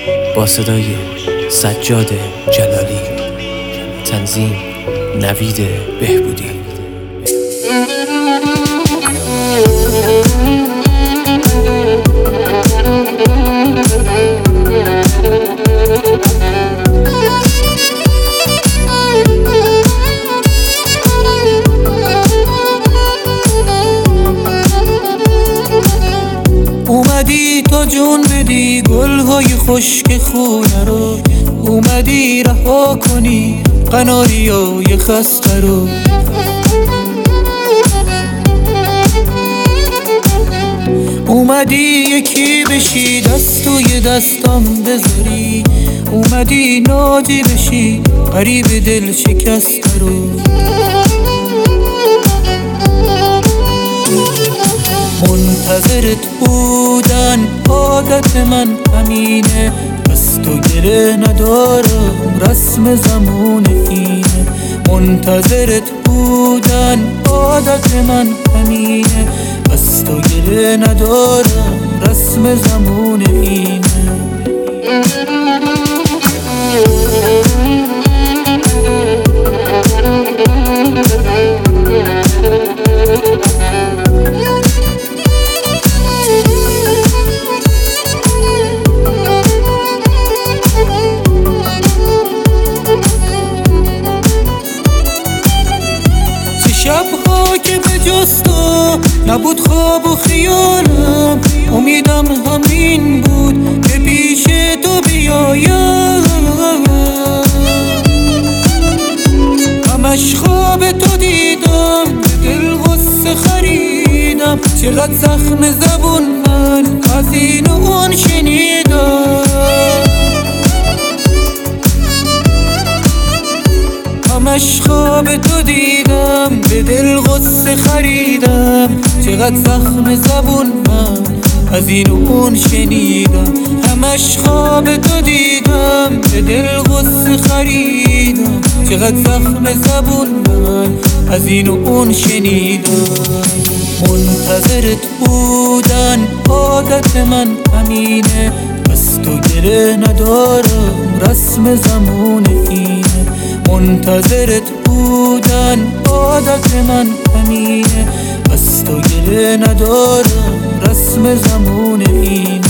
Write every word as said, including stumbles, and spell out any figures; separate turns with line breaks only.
با صدای سجاد جلالی، تنظیم نوید بهبودی.
اومدی تا جون بدی گلهای خشک خونه رو، اومدی رها کنی قناریای خسته رو. اومدی یکی بشی دست توی دستام بذاری، اومدی نادی بشی غریب دل شکسته رو. منتظرت بودن عادت من همینه، بس تو گره ندارم رسم زمان اینه. منتظرت بودن عادت من همینه، بس تو گره ندارم رسم زمان اینه. شبها که به جز تو نبود خواب و خیالم، امیدم همین بود که پیش تو بیایم. همش خواب تو دیدم، دل غصه خریدم، چقدر زخم زبون من از این و اون شنیدم. همش خواب تو دیدم، به دل غصه خریدم، چقدر زخم زبون من از این و اون شنیدم. همش خواب تو دیدم، به دل غصه خریدم، چقدر زخم زبون من از این و اون شنیدم. منتظرت بودن عادت من همینه، بس تو گره ندارم رسم زمان اینه. منتظرت بودن عادت من همینه، بس تو گره ندارم رسم زمان اینه.